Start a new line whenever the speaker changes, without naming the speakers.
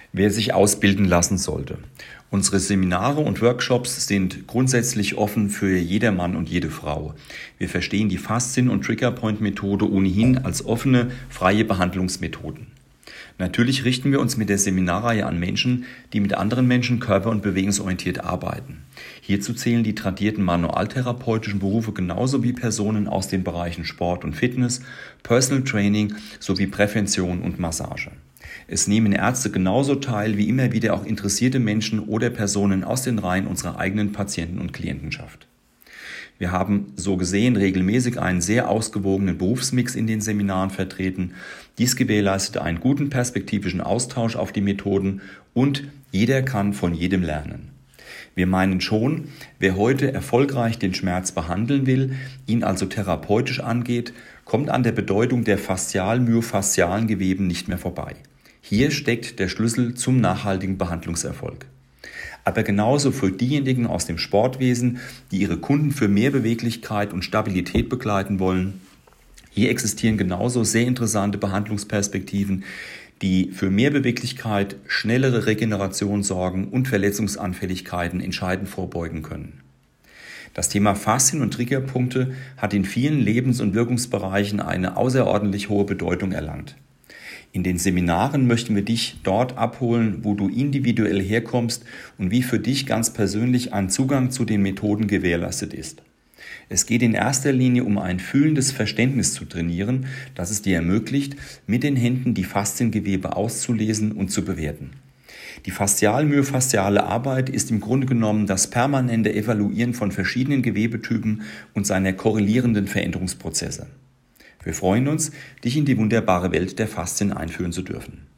Wer sich ausbilden lassen sollte. Unsere Seminare und Workshops sind grundsätzlich offen für jedermann und jede Frau. Wir verstehen die Faszien- und Triggerpoint-Methode ohnehin als offene, freie Behandlungsmethoden. Natürlich richten wir uns mit der Seminarreihe an Menschen, die mit anderen Menschen körper- und bewegungsorientiert arbeiten. Hierzu zählen die tradierten manualtherapeutischen Berufe genauso wie Personen aus den Bereichen Sport und Fitness, Personal Training sowie Prävention und Massage. Es nehmen Ärzte genauso teil wie immer wieder auch interessierte Menschen oder Personen aus den Reihen unserer eigenen Patienten- und Klientenschaft. Wir haben so gesehen regelmäßig einen sehr ausgewogenen Berufsmix in den Seminaren vertreten. Dies gewährleistet einen guten perspektivischen Austausch auf die Methoden und jeder kann von jedem lernen. Wir meinen schon, wer heute erfolgreich den Schmerz behandeln will, ihn also therapeutisch angeht, kommt an der Bedeutung der faszial-myofaszialen Geweben nicht mehr vorbei. Hier steckt der Schlüssel zum nachhaltigen Behandlungserfolg. Aber genauso für diejenigen aus dem Sportwesen, die ihre Kunden für mehr Beweglichkeit und Stabilität begleiten wollen. Hier existieren genauso sehr interessante Behandlungsperspektiven, die für mehr Beweglichkeit, schnellere Regeneration sorgen und Verletzungsanfälligkeiten entscheidend vorbeugen können. Das Thema Faszien- und Triggerpunkte hat in vielen Lebens- und Wirkungsbereichen eine außerordentlich hohe Bedeutung erlangt. In den Seminaren möchten wir dich dort abholen, wo du individuell herkommst und wie für dich ganz persönlich ein Zugang zu den Methoden gewährleistet ist. Es geht in erster Linie um ein fühlendes Verständnis zu trainieren, das es dir ermöglicht, mit den Händen die Fasziengewebe auszulesen und zu bewerten. Die faszial-myofasziale Arbeit ist im Grunde genommen das permanente Evaluieren von verschiedenen Gewebetypen und seiner korrelierenden Veränderungsprozesse. Wir freuen uns, dich in die wunderbare Welt der Faszien einführen zu dürfen.